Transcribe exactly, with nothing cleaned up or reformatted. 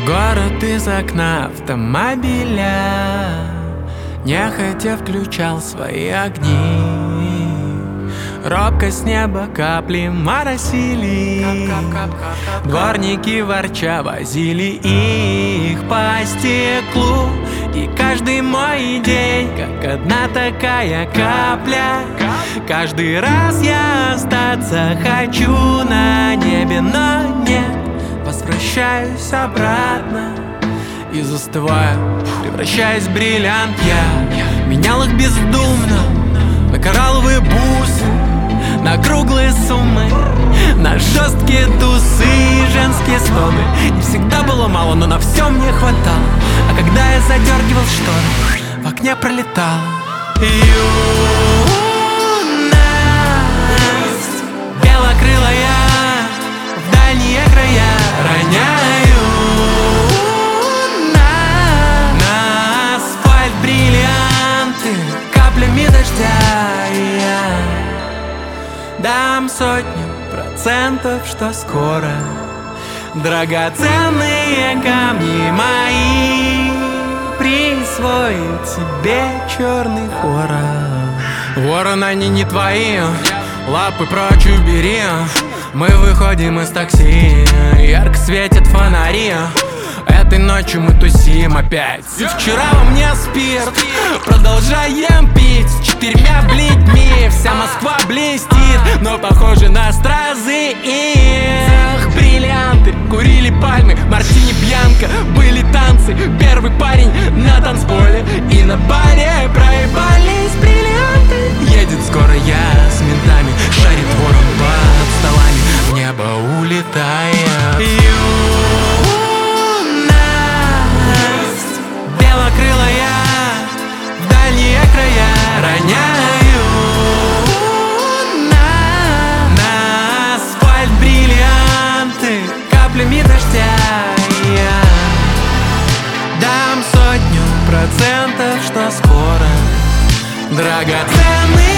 Город из окна автомобиля нехотя включал свои огни. Робко с неба капли моросили, дворники ворча возили их по стеклу. И каждый мой день, как одна такая капля, каждый раз я остаться хочу на небе, но нет, возвращаюсь обратно и застываю, превращаясь в бриллиант. Я менял их бездумно на коралловые бусы, на круглые суммы, на жесткие тусы и женские стоны. Не всегда было мало, но на все мне хватало. А когда я задергивал шторы, в окне пролетала юность. Белокрылая в дальние края роняю на, на асфальт бриллианты каплями дождя. И я дам сотню процентов, что скоро драгоценные камни мои присвоит себе черный ворон. Ворон, они не твои, лапы прочь убери. Мы выходим из такси, ярко светят фонари. Этой ночью мы тусим опять. И вчера во мне спирт, продолжаем пить с четырьмя бледьми. Вся Москва блестит, но похоже на стразы их. Бриллианты, курили пальмы, мартини пьянка. Были танцы, первый парень на танцполе. И на баре проебались бриллианты. Едет скоро я с ментами, шарит ворон под столами, в небо улетая. Белокрылая в дальние края роняю на, на асфальт бриллианты каплями дождя. Я дам сотню процентов, что скоро драгоценный